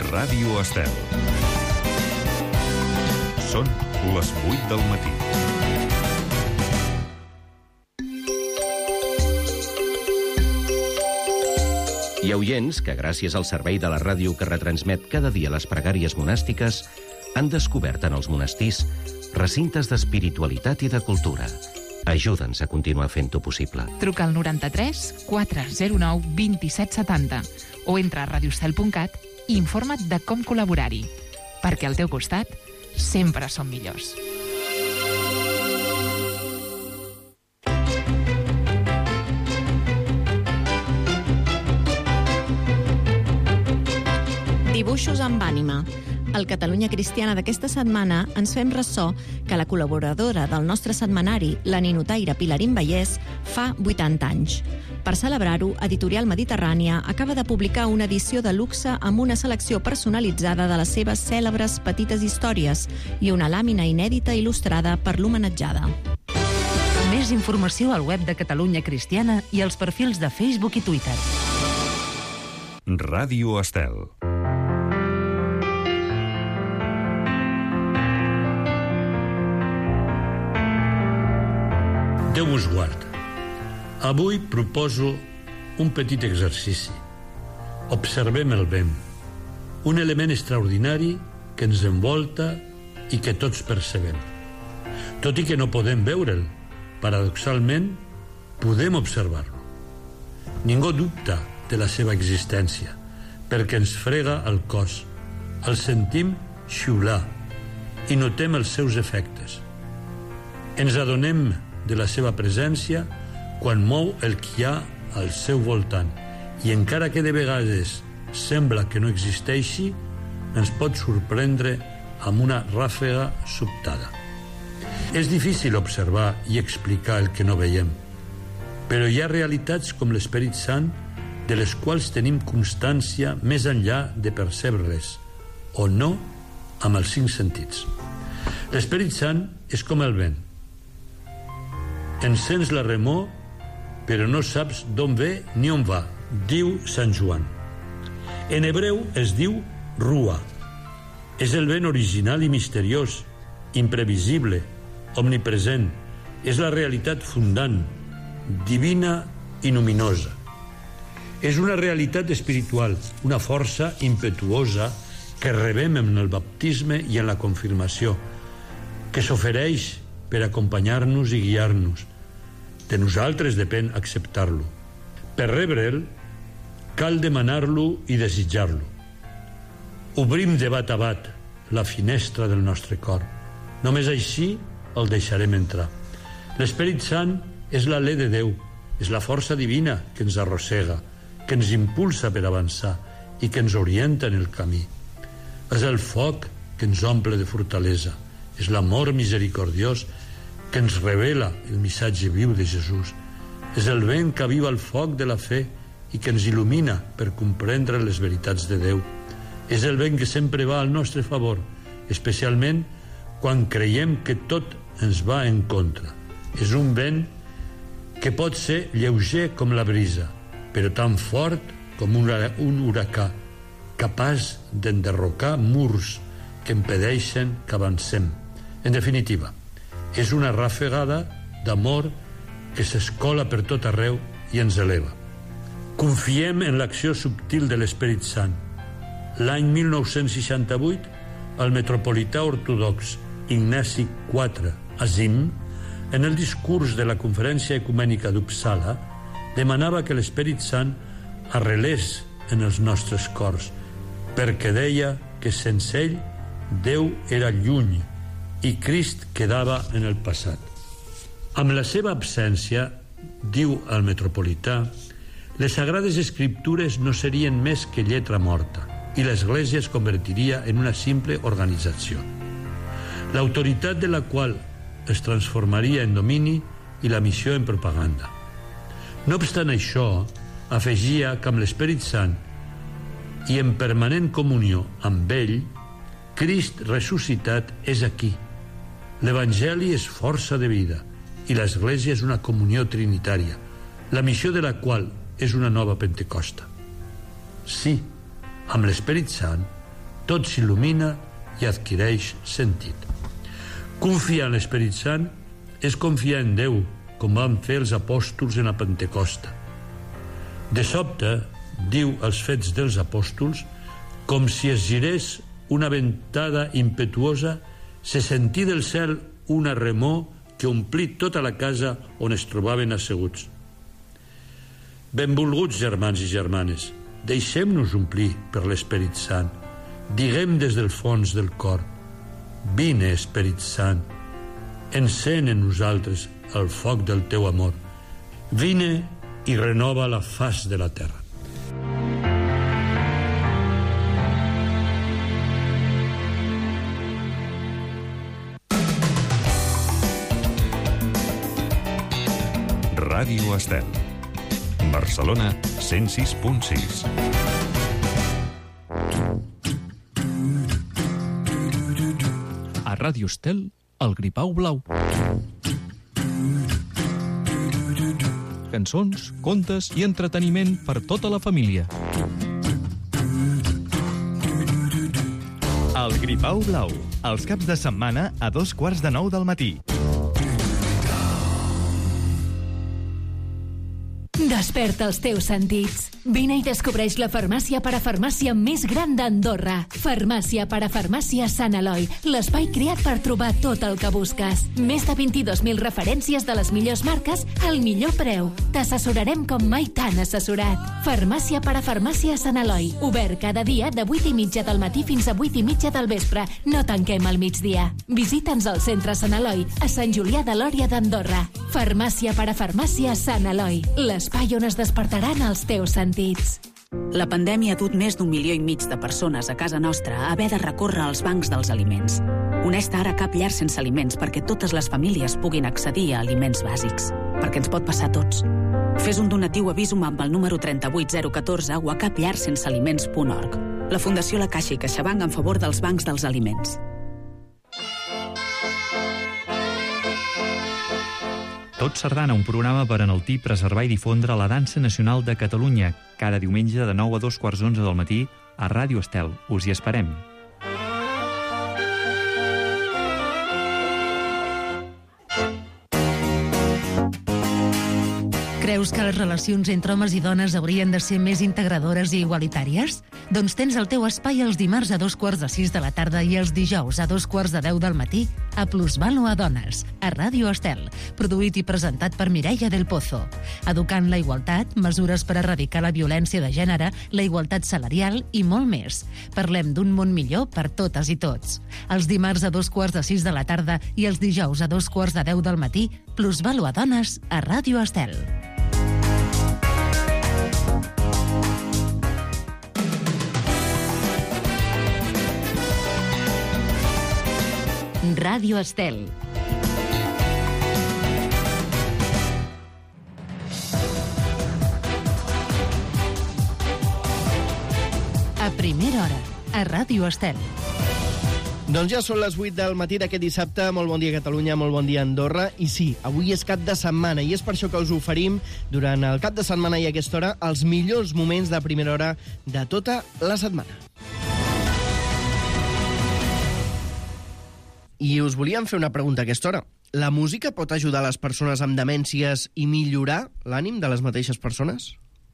Ràdio Estel. Són les 8 del matí. Hi ha oients que, gràcies al servei de la ràdio que retransmet cada dia les pregàries monàstiques, han descobert en els monestirs recintes d'espiritualitat i de cultura. Ajuda'ns a continuar fent-ho possible. Truca al 93 409 2770 o entra a radiostel.cat i informa't de com col·laborar-hi, perquè al teu costat sempre som millors. Dibuixos amb ànima. Al Catalunya Cristiana d'aquesta setmana ens fem ressò que la col·laboradora del nostre setmanari, la ninotaire Pilarín Vallès, fa 80 anys. Per celebrar-ho, Editorial Mediterrània acaba de publicar una edició de luxe amb una selecció personalitzada de les seves cèlebres petites històries i una làmina inèdita il·lustrada per l'homenatjada. Més informació al web de Catalunya Cristiana i als perfils de Facebook i Twitter. Ràdio Estel. Déu us guard. Avui proposo un petit exercici. Observem el vent, un element extraordinari que ens envolta i que tots percebem. Tot i que no podem veure'l, paradoxalment, podem observar-lo. Ningú dubta de la seva existència, perquè ens frega el cos, el sentim xiular i notem els seus efectes. Ens adonem de la seva presència quan mou el que hi ha al seu voltant, i encara que de vegades sembla que no existeixi, ens pot sorprendre amb una ràfega sobtada. És difícil observar i explicar el que no veiem, però hi ha realitats com l'Esperit Sant de les quals tenim constància més enllà de percebre-les, o no amb els 5 sentits. L'Esperit Sant és com el vent. Encens la remor, però no saps d'on ve ni on va, diu Sant Joan. En hebreu es diu rua. És el vent original i misteriós, imprevisible, omnipresent. És la realitat fundant, divina i luminosa. És una realitat espiritual, una força impetuosa que rebem en el baptisme i en la confirmació, que s'ofereix per acompanyar-nos i guiar-nos. De nosaltres depèn acceptar-lo. Per rebre'l, cal demanar-lo i desitjar-lo. Obrim de bat a bat la finestra del nostre cor. Només així el deixarem entrar. L'Esperit Sant és l'alè de Déu, és la força divina que ens arrossega, que ens impulsa per avançar i que ens orienta en el camí. És el foc que ens omple de fortalesa, és l'amor misericordiós que ens revela el missatge viu de Jesús. És el vent que aviva el foc de la fe i que ens il·lumina per comprendre les veritats de Déu. És el vent que sempre va al nostre favor, especialment quan creiem que tot ens va en contra. És un vent que pot ser lleuger com la brisa, però tan fort com un huracà, capaç d'enderrocar murs que impedeixen que avancem. En definitiva, és una rafegada d'amor que s'escola per tot arreu i ens eleva. Confiem en l'acció subtil de l'Esperit Sant. L'any 1968, el metropolità ortodox Ignasi IV Azim, en el discurs de la Conferència Ecumènica d'Uppsala, demanava que l'Esperit Sant arrelés en els nostres cors, perquè deia que sense ell Déu era lluny i Crist quedava en el passat. Amb la seva absència, diu el metropolità, les Sagrades Escriptures no serien més que lletra morta i l'Església es convertiria en una simple organització, l'autoritat de la qual es transformaria en domini i la missió en propaganda. No obstant això, afegia que amb l'Esperit Sant i en permanent comunió amb ell, Crist ressuscitat és aquí. L'Evangeli és força de vida i l'Església és una comunió trinitària, la missió de la qual és una nova Pentecosta. Sí, amb l'Esperit Sant, tot s'il·lumina i adquireix sentit. Confiar en l'Esperit Sant és confiar en Déu, com van fer els apòstols en la Pentecosta. De sobte, diu els Fets dels Apòstols, com si es girés una ventada impetuosa, se sentí del cel una remor que omplí tota la casa on es trobaven asseguts. Benvolguts germans i germanes, deixem-nos omplir per l'Esperit Sant. Diguem des del fons del cor: vine, Esperit Sant, encén en nosaltres el foc del teu amor. Vine i renova la faç de la terra. Ràdio Estel. Barcelona 106.6. A Ràdio Estel, el Gripau Blau. Cançons, contes i entreteniment per tota la família. El Gripau Blau, els caps de setmana a 8:45 del matí. Desperta els teus sentits. Vine i descobreix la farmàcia parafarmàcia més gran d'Andorra. Farmàcia parafarmàcia Sant Eloi, l'espai creat per trobar tot el que busques. Més de 22.000 referències de les millors marques al millor preu. T'assessorarem com mai t'han assessorat. Farmàcia parafarmàcia Sant Eloi, obert cada dia de 8:30 del matí fins a 8:30 del vespre. No tanquem al migdia. Visita'ns al centre Sant Eloi, a Sant Julià de Lòria d'Andorra. Farmàcia parafarmàcia Sant Eloi, l'espai on es despertaran els teus sentits. La pandèmia ha dut més d'1,5 milió de persones a casa nostra a haver de recórrer als bancs dels aliments. Honesta, ara cap llar sense aliments perquè totes les famílies puguin accedir a aliments bàsics. Perquè ens pot passar a tots. Fes un donatiu a Visum amb el número 38014 o a capllarsensealiments.org. La Fundació La Caixa i CaixaBank en favor dels bancs dels aliments. Tot Sardana, un programa per enaltir, preservar i difondre la dansa nacional de Catalunya. Cada diumenge de 9 a 2:15 del matí a Ràdio Estel. Us hi esperem. Creus que les relacions entre homes i dones haurien de ser més integradores i igualitàries? Doncs tens el teu espai els dimarts a 5:45 de la tarda i els dijous a 2:10 del matí a Plusvalo a Dones, a Ràdio Estel, produït i presentat per Mireia del Pozo. Educant la igualtat, mesures per erradicar la violència de gènere, la igualtat salarial i molt més. Parlem d'un món millor per totes i tots. Els dimarts a 2:15 de la tarda i els dijous a 2:10 del matí, Plusvalo a Dones, a Ràdio Estel. Ràdio Estel. A primera hora, a Ràdio Estel. Doncs ja són les 8 del matí d'aquest dissabte. Molt bon dia, Catalunya, molt bon dia, Andorra. I sí, avui és cap de setmana i és per això que us oferim, durant el cap de setmana i a aquesta hora, els millors moments de primera hora de tota la setmana. I us volíem fer una pregunta a aquesta hora. La música pot ajudar les persones amb demències i millorar l'ànim de les mateixes persones?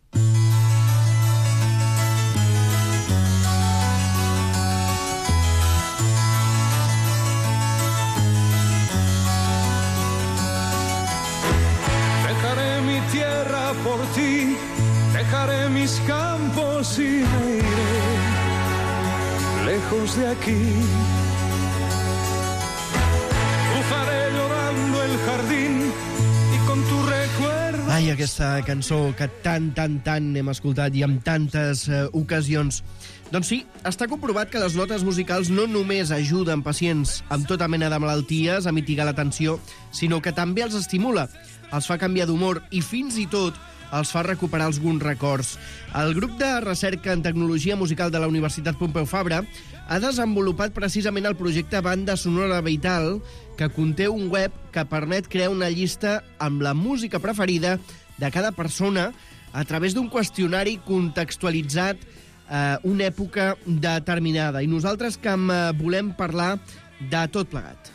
Dejaré mi tierra por ti, dejaré mis campos y me iré lejos de aquí. Cruzaré llorando el jardín y con tu recuerdo... Ai, aquesta cançó que tant hem escoltat i amb tantes ocasions. Doncs sí, està comprovat que les notes musicals no només ajuden pacients amb tota mena de malalties a mitigar la tensió, sinó que també els estimula, els fa canviar d'humor i fins i tot els fa recuperar alguns records. El grup de recerca en tecnologia musical de la Universitat Pompeu Fabra ha desenvolupat precisament el projecte Banda Sonora Vital, que conté un web que permet crear una llista amb la música preferida de cada persona a través d'un qüestionari contextualitzat una època determinada. I nosaltres que volem parlar de tot plegat.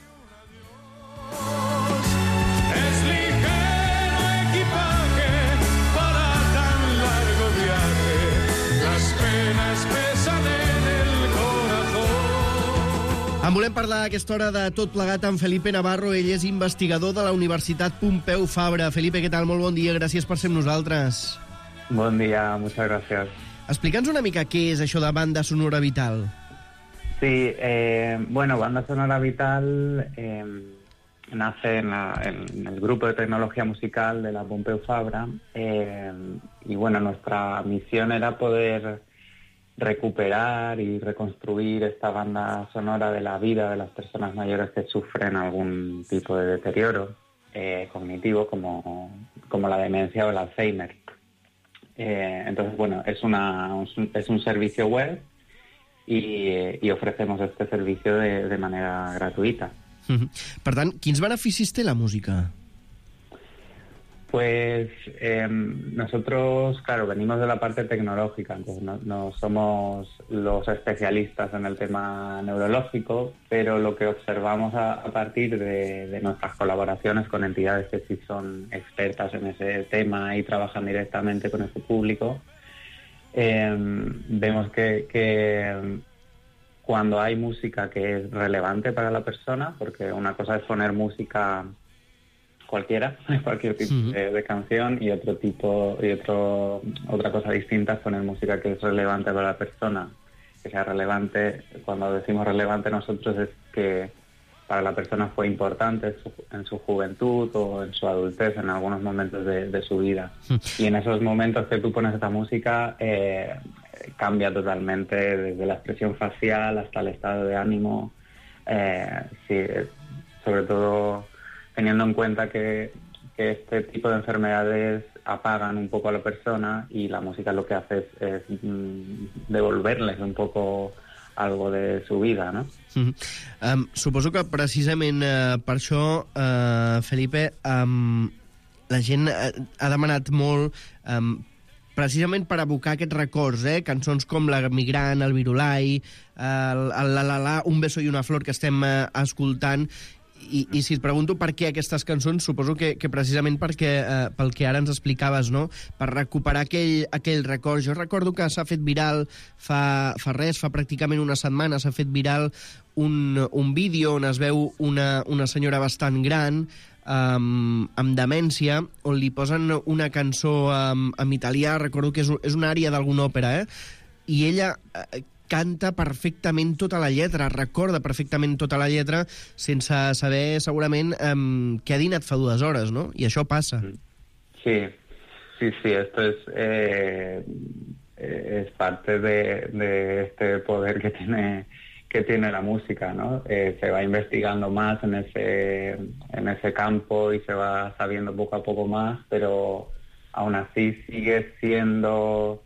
En volem parlar a aquesta hora de tot plegat amb Felipe Navarro. Ell és investigador de la Universitat Pompeu Fabra. Felipe, què tal? Molt bon dia. Gràcies per ser amb nosaltres. Bon dia, muchas gracias. Explica'ns una mica què és això de banda sonora vital. Sí, bueno, banda sonora vital nace en el grupo de tecnología musical de la Pompeu Fabra y bueno, nuestra misión era poder recuperar y reconstruir esta banda sonora de la vida de las personas mayores que sufren algún tipo de deterioro cognitivo como la demencia o el Alzheimer. Entonces, bueno, es un servicio web y ofrecemos este servicio de manera gratuita. Per tant, quins beneficis té la música? Pues nosotros, claro, venimos de la parte tecnológica, entonces no somos los especialistas en el tema neurológico, pero lo que observamos a partir de nuestras colaboraciones con entidades que sí son expertas en ese tema y trabajan directamente con ese público, vemos que cuando hay música que es relevante para la persona, porque una cosa es poner música cualquier tipo de canción y otra cosa distinta es poner música que es relevante para la persona, que sea relevante. Cuando decimos relevante nosotros es que para la persona fue importante en su juventud o en su adultez, en algunos momentos de su vida. Y en esos momentos que tú pones esta música cambia totalmente, desde la expresión facial hasta el estado de ánimo, sí, sobre todo teniendo en cuenta que este tipo de enfermedades apagan un poco a la persona y la música lo que hace es devolverles un poco algo de su vida, no? Suposo que precisament per això, Felipe, la gent ha demanat molt precisament per evocar aquests records, cançons com La Migrant, El Virulai, el La La La, Un beso i una flor que estem escoltant. I si et pregunto per què aquestes cançons, suposo que precisament perquè pel que ara ens explicaves, no? Per recuperar aquell record. Jo recordo que s'ha fet viral fa pràcticament una setmana, s'ha fet viral un vídeo on es veu una senyora bastant gran amb demència, on li posen una cançó en italià, recordo que és una ària d'alguna òpera, i ella canta perfectament tota la lletra, recorda perfectament tota la lletra, sense saber segurament què ha dinat fa 2 hores, no? I això passa. Sí, esto es parte de este poder que tiene la música, ¿no? Se va investigando más en ese campo y se va sabiendo poco a poco más, pero aún así sigue siendo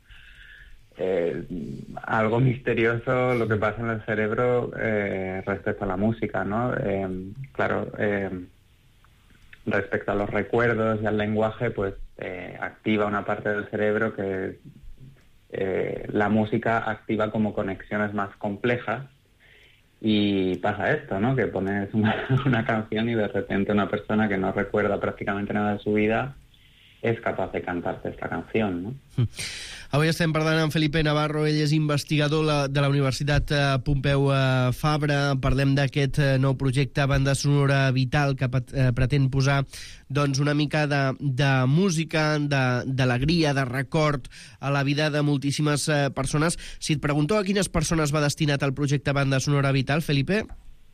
algo misterioso lo que pasa en el cerebro respecto a la música, ¿no? Claro, respecto a los recuerdos y al lenguaje, pues activa una parte del cerebro que la música activa como conexiones más complejas y pasa esto, ¿no? Que pones una canción y de repente una persona que no recuerda prácticamente nada de su vida és capaç de cantar-te esta canció, no? Avui estem parlant amb Felipe Navarro, ell és investigador de la Universitat Pompeu Fabra. Parlem d'aquest nou projecte Banda Sonora Vital que pretén posar doncs, una mica de música, d'alegria, de record a la vida de moltíssimes persones. Si et pregunto a quines persones va destinat el projecte Banda Sonora Vital, Felipe?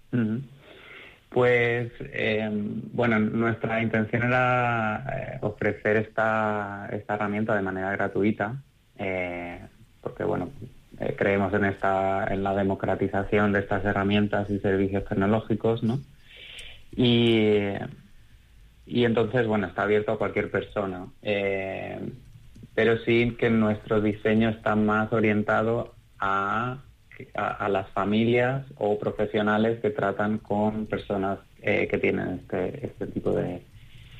Pues, bueno, nuestra intención era ofrecer esta herramienta de manera gratuita, porque, bueno, creemos en la democratización de estas herramientas y servicios tecnológicos, ¿no? Y entonces, bueno, está abierto a cualquier persona, pero sí que nuestro diseño está más orientado a las familias o profesionales que tratan con personas que tienen este tipo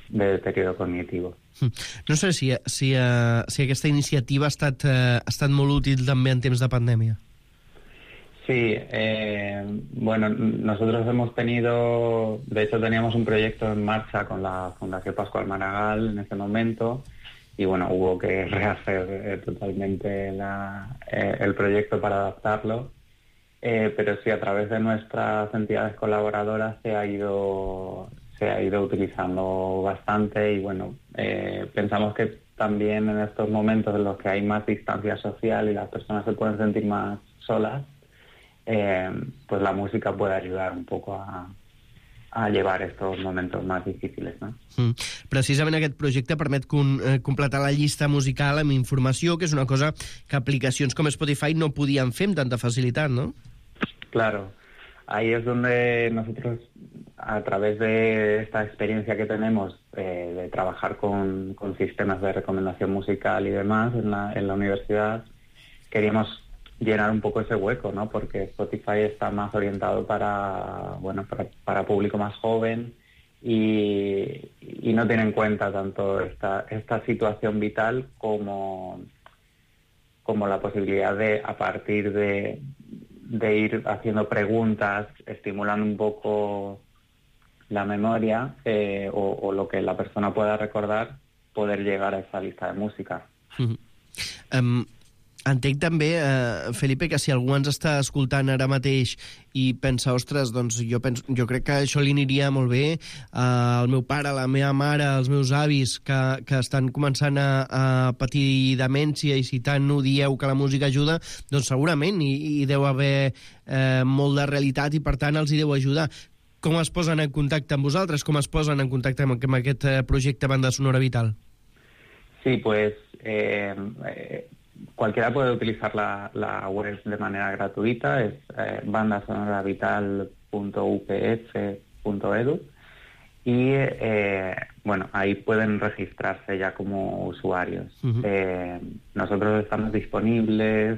deterioro cognitivo. No sé si aquesta iniciativa ha estat molt útil també en temps de pandèmia. Sí, bueno, nosotros de hecho teníamos un proyecto en marcha con la Fundación Pascual Maragall en ese momento, y bueno, hubo que rehacer totalmente el proyecto para adaptarlo, pero sí, a través de nuestras entidades colaboradoras se ha ido utilizando bastante, y bueno, pensamos que también en estos momentos en los que hay más distancia social y las personas se pueden sentir más solas, pues la música puede ayudar un poco a llevar estos momentos más difíciles, no? Precisament aquest projecte permet completar la llista musical amb informació, que és una cosa que aplicacions com Spotify no podien fer amb tanta facilitat, ¿no? Claro, ahí es donde nosotros, a través de esta experiencia que tenemos de trabajar con sistemas de recomendación musical y demás en la universidad, queríamos llenar un poco ese hueco, ¿no? Porque Spotify está más orientado para público más joven y no tiene en cuenta tanto esta situación vital como la posibilidad de, a partir de ir haciendo preguntas, estimulando un poco la memoria o lo que la persona pueda recordar, poder llegar a esa lista de música. Entenc també, Felipe, que si algú ens està escoltant ara mateix i pensa, ostres, doncs jo crec que això li aniria molt bé al meu pare, a la meva mare, als meus avis, que estan començant a patir demència, i si tant ho dieu que la música ajuda, doncs segurament hi deu haver molt de realitat i per tant els hi deu ajudar. Com es posen en contacte amb vosaltres? Com es posen en contacte amb aquest projecte Banda Sonora Vital? Sí, pues cualquiera puede utilizar la web de manera gratuita, es bandasonoravital.upf.edu, y bueno, ahí pueden registrarse ya como usuarios. Nosotros estamos disponibles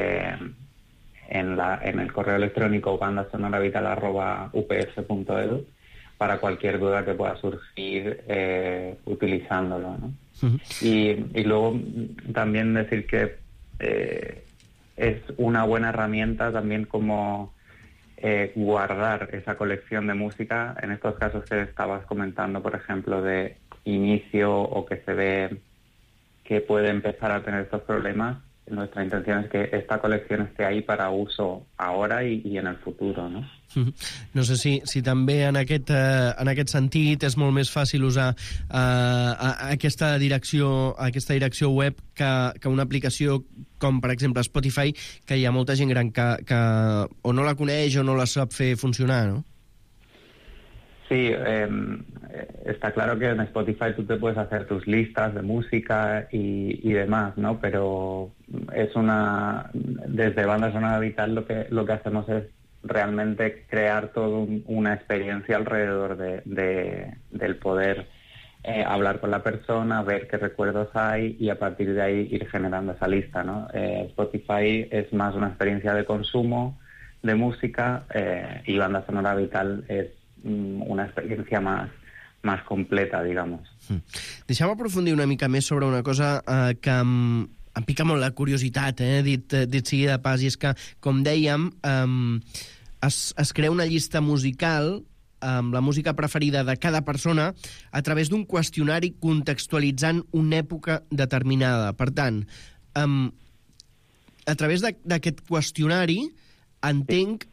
en el correo electrónico bandasonoravital@upf.edu para cualquier duda que pueda surgir utilizándolo, ¿no? Y luego también decir que es una buena herramienta también como guardar esa colección de música, en estos casos que estabas comentando, por ejemplo, de inicio o que se ve que puede empezar a tener estos problemas. Nuestra intención es que esta colección esté ahí para uso ahora y en el futuro, ¿no? No sé si també en aquest sentit és molt més fàcil usar aquesta direcció web que una aplicació com, per exemple, Spotify, que hi ha molta gent gran que o no la coneix o no la sap fer funcionar, ¿no? Sí, está claro que en Spotify tú te puedes hacer tus listas de música y demás, ¿no? Pero desde Banda Sonora Vital lo que hacemos es realmente crear toda una experiencia alrededor del poder hablar con la persona, ver qué recuerdos hay y a partir de ahí ir generando esa lista, ¿no? Spotify es más una experiencia de consumo de música y Banda Sonora Vital es una experiencia más completa, digamos. Deixeu aprofundir una mica més sobre una cosa que em pica molt la curiositat, dit sigui de pas, i és que, com dèiem, es crea una llista musical amb la música preferida de cada persona a través d'un qüestionari contextualitzant una època determinada. Per tant, a través d'aquest qüestionari entenc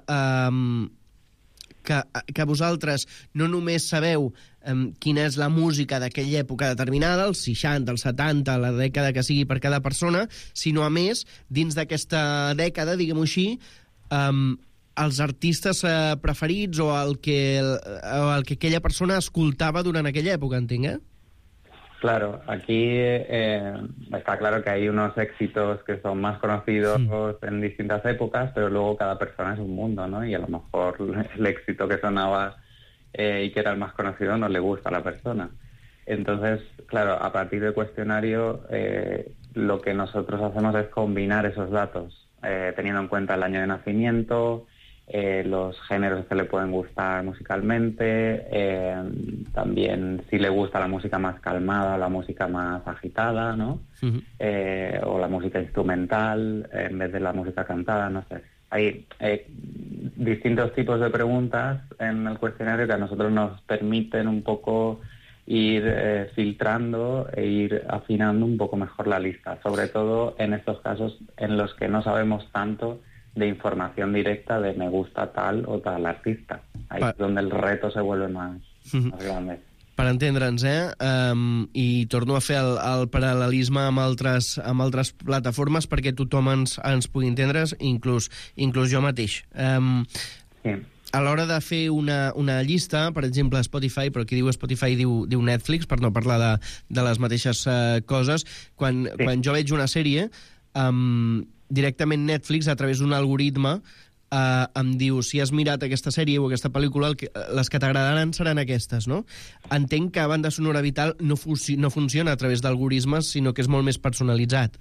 que vosaltres no només sabeu quina és la música d'aquella època determinada, els 60, els 70, la dècada que sigui per cada persona, sinó, a més, dins d'aquesta dècada, diguem-ho així, els artistes preferits o el que aquella persona escoltava durant aquella època, entenc, Claro, aquí está claro que hay unos éxitos que son más conocidos en distintas épocas, pero luego cada persona es un mundo, ¿no? Y a lo mejor el éxito que sonaba y que era el más conocido no le gusta a la persona. Entonces, claro, a partir del cuestionario lo que nosotros hacemos es combinar esos datos, teniendo en cuenta el año de nacimiento, los géneros que le pueden gustar musicalmente, también si le gusta la música más calmada o la música más agitada, ¿no? O la música instrumental en vez de la música cantada, no sé. Hay distintos tipos de preguntas en el cuestionario que a nosotros nos permiten un poco ir filtrando e ir afinando un poco mejor la lista, sobre todo en estos casos en los que no sabemos tanto de información directa de me gusta tal o tal artista. Ahí és donde el reto se vuelve más grande. Per entendre'ns, I torno a fer el paral·lelisme amb altres plataformes perquè tothom ens pugui entendre, inclús jo mateix. A l'hora de fer una llista, per exemple, Spotify, però qui diu Spotify diu Netflix, per no parlar de les mateixes coses, quan jo veig una sèrie, directament Netflix, a través d'un algoritme, em diu, si has mirat aquesta sèrie o aquesta pel·lícula, les que t'agradaran seran aquestes, no? Entenc que Banda Sonora Vital no funciona a través d'algoritmes, sinó que és molt més personalitzat.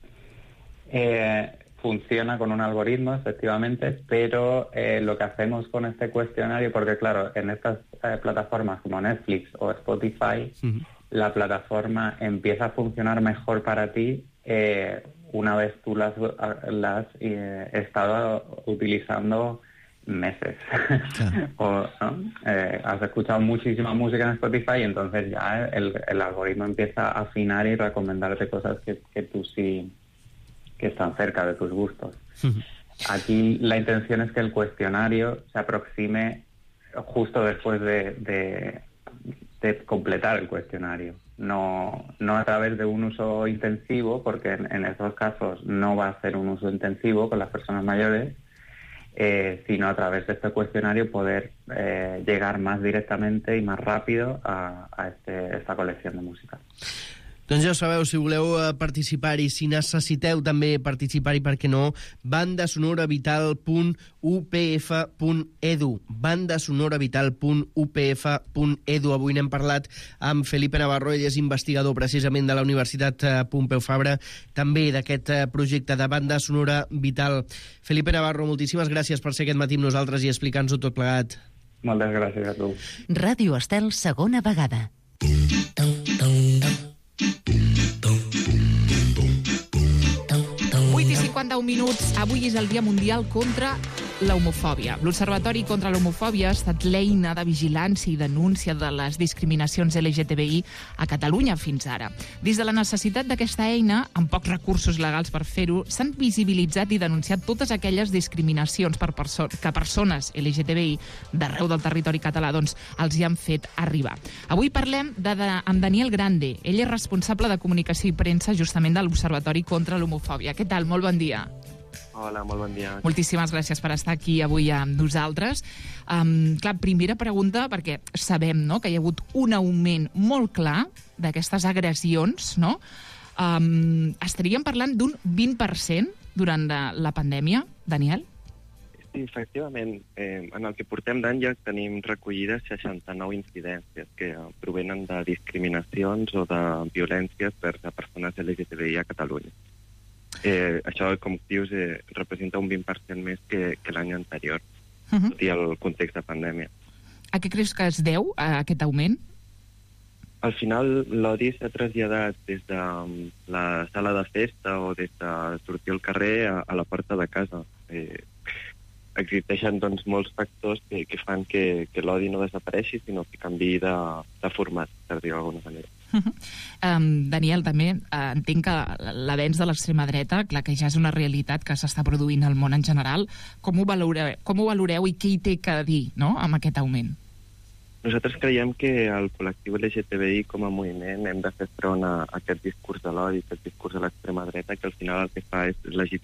Funciona con un algoritmo, efectivamente, pero lo que hacemos con este cuestionario, porque claro, en estas plataformas como Netflix o Spotify, la plataforma empieza a funcionar mejor para ti una vez tú las has estado utilizando meses. ¿No? Has escuchado muchísima música en Spotify y entonces ya el algoritmo empieza a afinar y recomendarte cosas que tú sí que están cerca de tus gustos. Aquí la intención es que el cuestionario se aproxime justo después de completar el cuestionario. No a través de un uso intensivo, porque en estos casos no va a ser un uso intensivo con las personas mayores, sino a través de este cuestionario poder llegar más directamente y más rápido a esta colección de música. Doncs ja ho sabeu, si voleu participar-hi, si necessiteu també participar-hi, per què no, bandasonoravital.upf.edu, bandasonoravital.upf.edu. Avui n'hem parlat amb Felipe Navarro, ell és investigador precisament de la Universitat Pompeu Fabra, també d'aquest projecte de Banda Sonora Vital. Felipe Navarro, moltíssimes gràcies per ser aquest matí amb nosaltres i explicar-nos-ho tot plegat. Moltes gràcies a tu. Ràdio Estel, segona vegada. 8:51 minuts. Avui és el Dia Mundial contra la homofòbia. L'Observatori contra l'Homofòbia ha estat l'eina de vigilància i denúncia de les discriminacions LGTBI a Catalunya fins ara. Des de la necessitat d'aquesta eina, amb pocs recursos legals per fer-ho, s'han visibilitzat i denunciat totes aquelles discriminacions que persones LGTBI d'arreu del territori català els hi han fet arribar. Avui parlem amb Daniel Grande. Ell és responsable de comunicació i premsa justament de l'Observatori contra l'Homofòbia. Què tal? Molt bon dia. Hola, molt bon dia. Moltíssimes gràcies per estar aquí avui amb nosaltres. Clar, primera pregunta, perquè sabem que hi ha hagut un augment molt clar d'aquestes agressions, no? Estaríem parlant d'un 20% durant la pandèmia, Daniel? Sí, efectivament. En el que portem d'any ja tenim recollides 69 incidències que provenen de discriminacions o de violències vers a persones LGTBI a Catalunya. Això, com dius, representa un 20% més que l'any anterior, tot i el context de pandèmia. A què creus que es deu, aquest augment? Al final, l'odi s'ha traslladat des de la sala de festa o des de sortir al carrer a la porta de casa. Existeixen molts factors que fan que l'odi no desapareixi, sinó que canviï de format, per dir-ho d'alguna manera. Daniel, també entenc que l'avenç de l'extrema dreta, clar que ja és una realitat que s'està produint al món en general. Com ho valoreu i què hi té que dir, no?, amb aquest augment? Nosaltres creiem que el col·lectiu LGTBI com a moviment hem de fer front a aquest discurs de l'odi, aquest discurs de l'extrema dreta, que al final el que fa és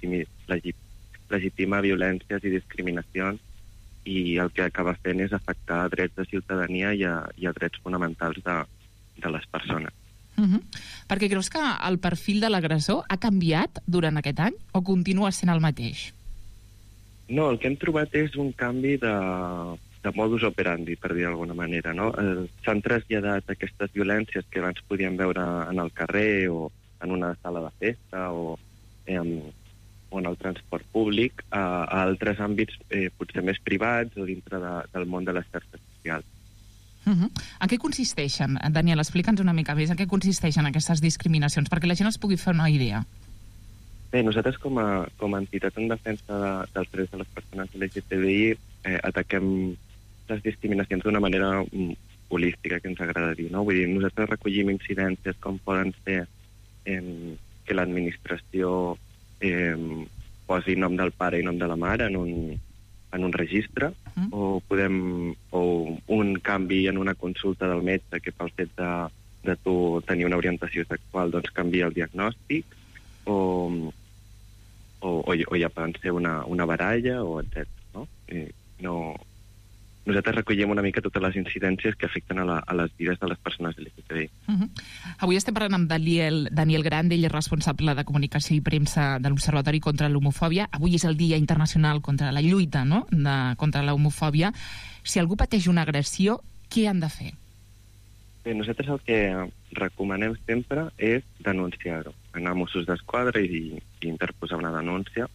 legitimar violències i discriminacions, i el que acaba fent és afectar drets de ciutadania i a drets fonamentals de les persones. Perquè creus que el perfil de l'agressor ha canviat durant aquest any o continua sent el mateix? No, el que hem trobat és un canvi de modus operandi, per dir d'alguna manera, no? S'han traslladat aquestes violències que abans podíem veure en el carrer o en una sala de festa o en el transport públic a altres àmbits potser més privats o dintre del món de les xarxes socials. En què consisteixen? Daniel, explica'ns una mica més. En què consisteixen aquestes discriminacions? Perquè la gent es pugui fer una idea. Bé, nosaltres com a entitat en defensa dels drets de les persones LGTBI ataquem les discriminacions d'una manera holística, que ens agrada dir, no? Vull dir, nosaltres recollim incidències com poden ser que l'administració posi nom del pare i nom de la mare en un registre, o un canvi en una consulta del metge que pel fet de tu tenir una orientació sexual doncs canvia el diagnòstic, o ja poden ser una baralla, o etc. No? Nosaltres recollem una mica totes les incidències que afecten a les vides de les persones LGTBI. Avui estem parlant amb Daniel Grande, ell és responsable de comunicació i premsa de l'Observatori contra l'Homofòbia. Avui és el Dia Internacional contra la lluita, no?, contra l'homofòbia. Si algú pateix una agressió, què han de fer? Bé, nosaltres el que recomanem sempre és denunciar-ho, anar a Mossos d'Esquadra i interposar una denúncia.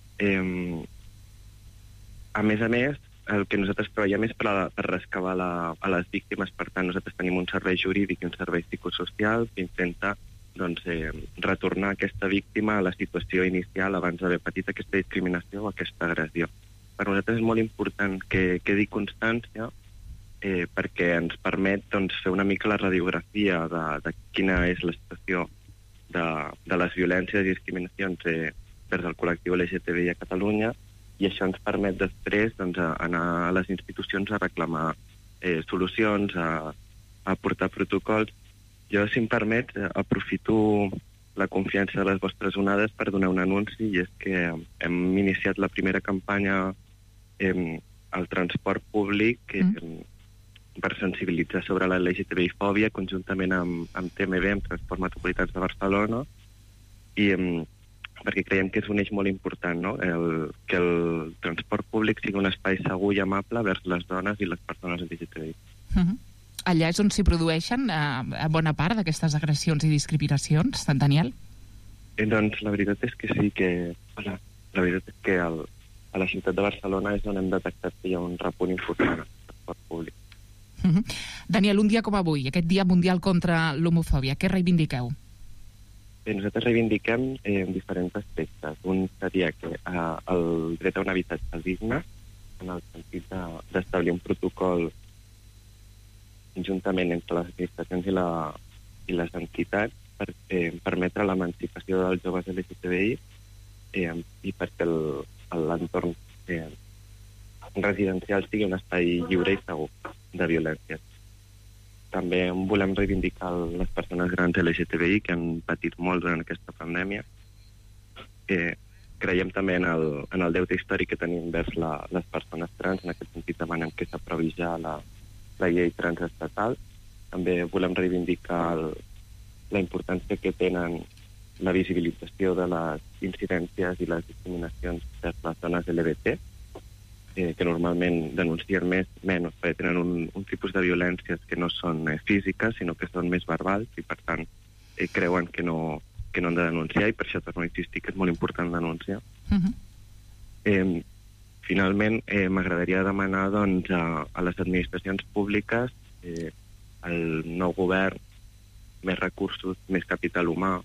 A més, el que nosaltres treballem és per rescabar a les víctimes. Per tant, nosaltres tenim un servei jurídic i un servei psicosocial que intenta retornar aquesta víctima a la situació inicial abans d'haver patit aquesta discriminació o aquesta agressió. Per nosaltres és molt important que quedi constància perquè ens permet fer una mica la radiografia de quina és la situació de les violències i discriminacions vers el col·lectiu LGTBI a Catalunya, i això ens permet després anar a les institucions a reclamar solucions, a portar protocols. Jo, si em permet, aprofito la confiança de les vostres onades per donar un anunci, i és que hem iniciat la primera campanya al transport públic per sensibilitzar sobre la LGTBI-fòbia conjuntament amb TMB, amb Transport Metropolitans de Barcelona, i perquè creiem que és un eix molt important, no? Que el transport públic sigui un espai segur i amable vers les dones i les persones LGTBI. Allà és on s'hi produeixen bona part d'aquestes agressions i discriminacions, Daniel? Doncs la veritat és que sí, la veritat és que a la ciutat de Barcelona és on hem detectat que hi ha un repunt important al transport públic. Daniel, un dia com avui, aquest Dia Mundial contra l'Homofòbia, què reivindiqueu? Nosaltres reivindiquem diferents aspectes. Un seria que el dret a un habitatge digne, en el sentit d'establir un protocol conjuntament entre les administracions i les entitats per permetre l'emancipació dels joves LGTBI i perquè l'entorn residencial sigui un espai lliure i segur de violències. També volem reivindicar les persones grans LGTBI que han patit molt durant aquesta pandèmia. Creiem també en el deute històric que tenim vers les persones trans. En aquest sentit demanem que s'aprovi ja la llei transestatal. També volem reivindicar la importància que tenen la visibilització de les incidències i les discriminacions de les dones LGBT, que normalment denuncien menys, perquè tenen un tipus de violències que no són físiques, sinó que són més verbals, i per tant creuen que no han de denunciar, i per això torno a insistir que és molt important denunciar. Finalment, m'agradaria demanar a les administracions públiques, al nou govern, més recursos, més capital humà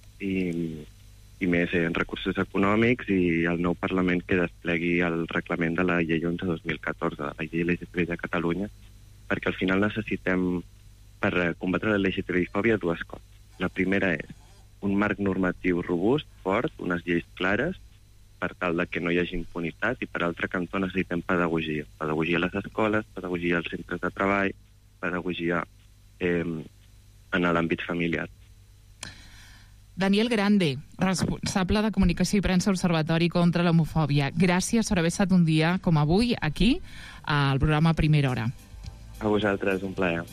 i més recursos econòmics, i el nou Parlament que desplegui el reglament de la llei 11/2014, de la llei LGTBI de Catalunya, perquè al final necessitem, per combatre la LGTBI-fòbia, dues coses. La primera és un marc normatiu robust, fort, unes lleis clares, per tal de que no hi hagi impunitat, i per altre cantó necessitem pedagogia. Pedagogia a les escoles, pedagogia als centres de treball, pedagogia en l'àmbit familiar. Daniel Grande, responsable de comunicació i premsa Observatori contra l'Homofòbia. Gràcies per haver estat un dia com avui aquí al programa Primera Hora. A vosaltres, un plaer.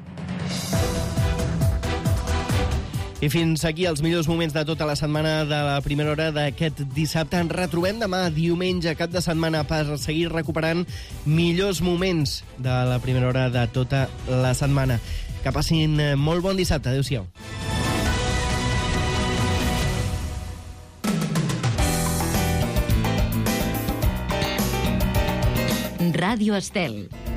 I fins aquí els millors moments de tota la setmana de la Primera Hora d'aquest dissabte. Ens retrobem demà, diumenge, cap de setmana, per seguir recuperant millors moments de la Primera Hora de tota la setmana. Que passin molt bon dissabte. Adéu-siau. Ràdio Estel.